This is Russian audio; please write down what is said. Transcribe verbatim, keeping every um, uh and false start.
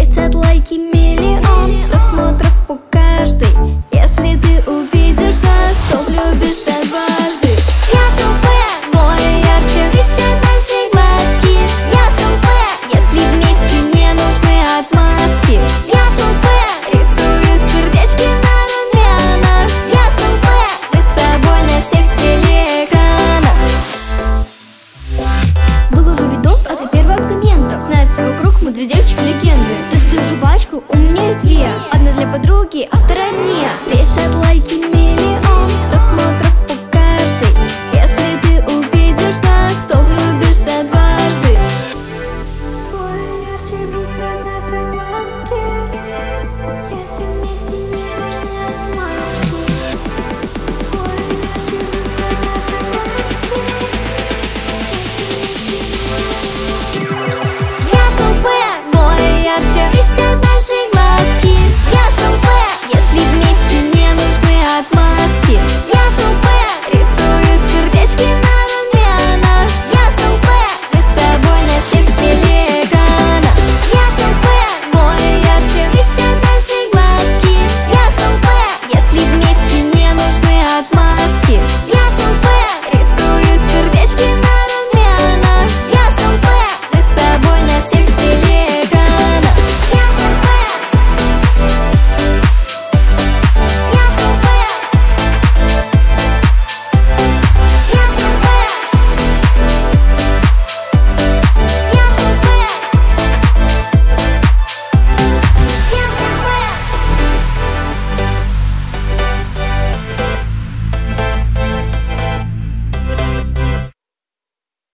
Летят лайки миллион, просмотров у каждой. Если ты увидишь нас, то влюбишься дважды. Я супер, более ярче блестят наши глазки. Я супер, если вместе не нужны отмазки. Я супер, рисую сердечки на румянах. Я супер, мы с тобой на всех телеэкранах. Выложу видос, а ты первая в комментах. Знает все вокруг, мы две девочки-легенды. Тестую жвачку, у меня их две. Одна для подруги, а вторая мне. Летят лайки